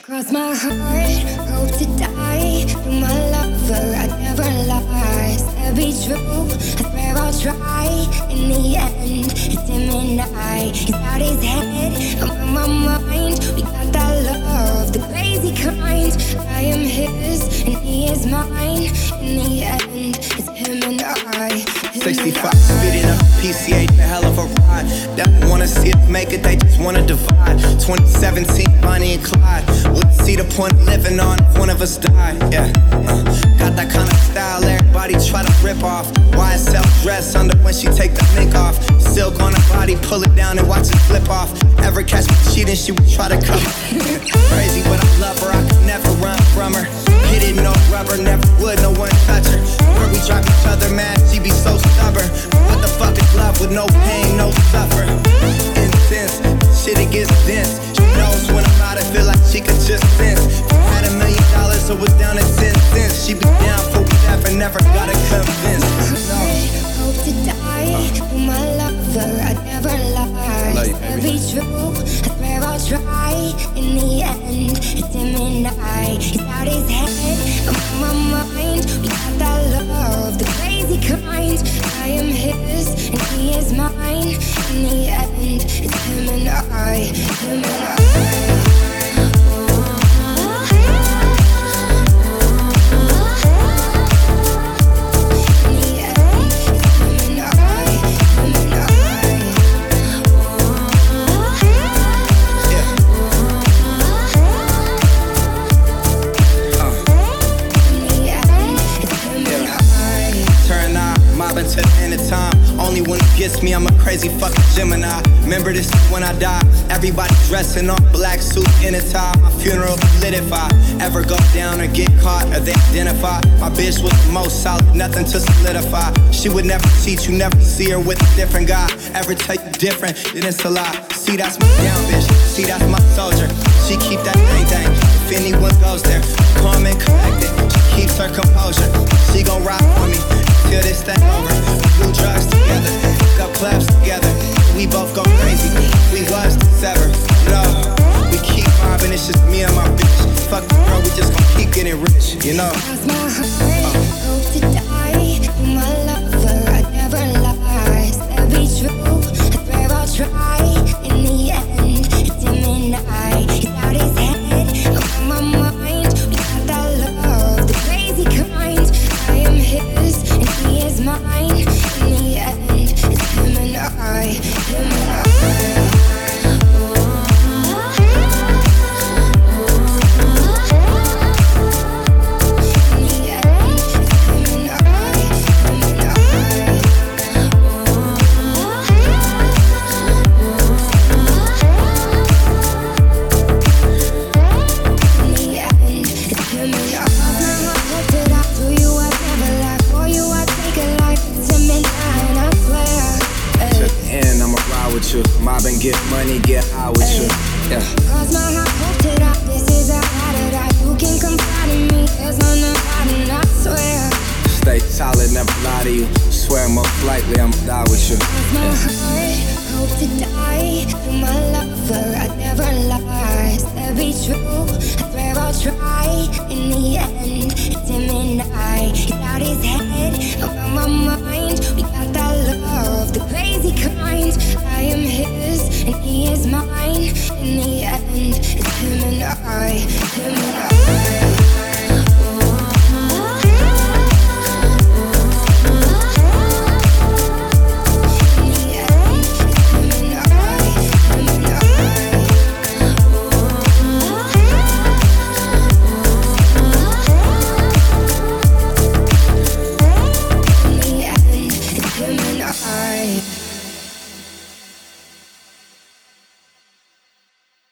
Cross my heart, hope to die. You're my lover, I'd never lie. Said be true, I swear I'll try. In the end, it's him and I. He's out his head, I'm on my mind. We got that love, the crazy kind. I am his, and he is mine. In the end, it's him and I. 65, speeding up PCH, a hell of a ride. They don't wanna see us make it, they just wanna divide. 2017, Bonnie and Clyde. Wouldn't see the point of living on if one of us died, yeah. Got that kind of style everybody try to rip off. YSL dress under when she take the mink off. Silk on her body, pull it down and watch it flip off. Ever catch me cheating, she would try to cover. Crazy, but I love her, I could never run from her. Hit it, no rubber, never would, no one touch her. Where we drive each other mad, she be so stubborn. What the fuck is love with no pain, no suffer? Intense, shit it gets dense. She knows when I'm out, I feel like she could just sense. Had $1 million, so it was down to 10 cents. She be down for whatever, never gotta convince. Hope to die, you're my lover, I'd never lie. Said be true, I swear I'll try. In the end, it's him and I. He's out his head, I'm on my mind. We got that love, the crazy kind. I am his, and he is mine. In the end, it's him and I. Him and I. To the end of time, only when it gets me, I'm a crazy fucking Gemini. Remember this when I die, everybody dressing all black suit in a tie. My funeral lit if I ever go down or get caught or they identify. My bitch was the most solid, nothing to solidify. She would never cheat, you never see her with a different guy. Ever tell you different, then it's a lie. See, that's my down bitch, see, that's my soldier. She keep that thing, if anyone goes there, calm and collected. She keeps her composure, she gon' rock for me till this thing over. Do drugs together, got claps together. We both go crazy, we was to sever. No, we keep mobbing, it's just me and my bitch. Fuck the girl, we just gon' keep getting rich, you know. Cross my heart, hope to die. You're my lover, I'd never lie. Said be true, I swear I'll try. In the end, it's him and I. He's out his head, I'm on my mind. We got that love, the crazy kind. I am his, and he is mine. In the end, it's him and I. Him and I. Mob and get money, get high with you. Yeah. Cross my heart, hope to die. This is a ride or die. You can confide in me. There's no nobody, I swear. Stay solid, never lie to you. Swear most likely I'ma die with you. Cross my heart, hope to die. You're my lover, I'd never lie. Said be true, I swear I'll try. In the end, it's him and I. He's out his head, I'm on my mind. We got that love, the crazy kind. I am his, and he is mine. In the end, it's him and I. Him and I.